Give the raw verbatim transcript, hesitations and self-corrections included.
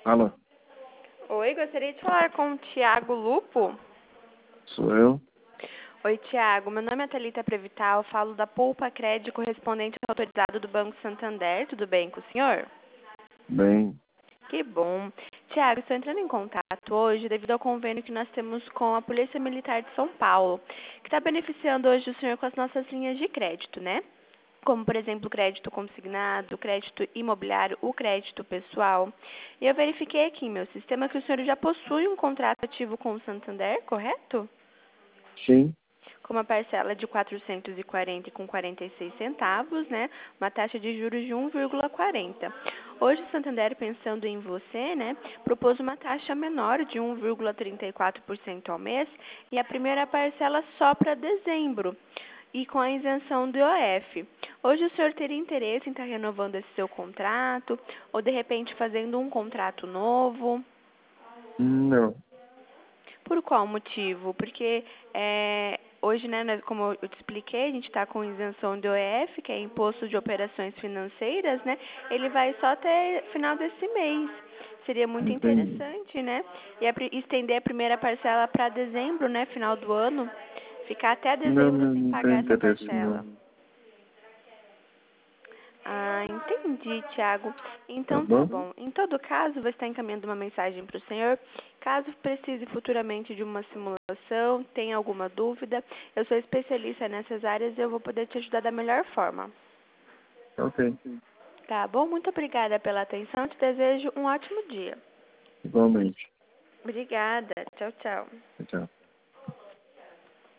Alô, Oi, gostaria de falar com o Tiago Lupo. sou eu? Oi, Tiago. Meu nome é Thalita Prevital, falo da Poupa Crédito correspondente autorizado do Banco Santander. Tudo bem com o senhor? Bem, Que bom. Tiago, estou entrando em contato hoje devido ao convênio que nós temos com a Polícia Militar de São Paulo, que está beneficiando hoje o senhor com as nossas linhas de crédito, né? Como, por exemplo, crédito consignado, crédito imobiliário, o crédito pessoal. E eu verifiquei aqui em meu sistema que o senhor já possui um contrato ativo com o Santander, correto? sim, Com uma parcela de quatrocentos e quarenta com quarenta e seis centavos, né? Uma taxa de juros de um vírgula quarenta. Hoje o Santander, pensando em você, né, propôs uma taxa menor de um vírgula trinta e quatro por cento ao mês e a primeira parcela só para dezembro e com a isenção do I O F. Hoje o senhor teria interesse em estar renovando esse seu contrato ou de repente fazendo um contrato novo? não, Por qual motivo? Porque é, hoje, né, nós- como eu te expliquei, a gente está com isenção do I O F, que é Imposto de Operações Financeiras, né? Ele vai só até final desse mês. Seria muito entendi. interessante, né? E a pri- estender a primeira parcela para dezembro, né? Final do ano. Ficar até Não, dezembro não, sem não tenho pagar essa interesse, parcela. não. Ah, entendi, Tiago. Tá Então tá bom? bom. Em todo caso, vou estar encaminhando uma mensagem para o senhor. Caso precise futuramente de uma simulação, tenha alguma dúvida, eu sou especialista nessas áreas e eu vou poder te ajudar da melhor forma. Ok, Tá bom? Muito obrigada pela atenção. Te desejo um ótimo dia. igualmente. Obrigada. Tchau, tchau. Tchau.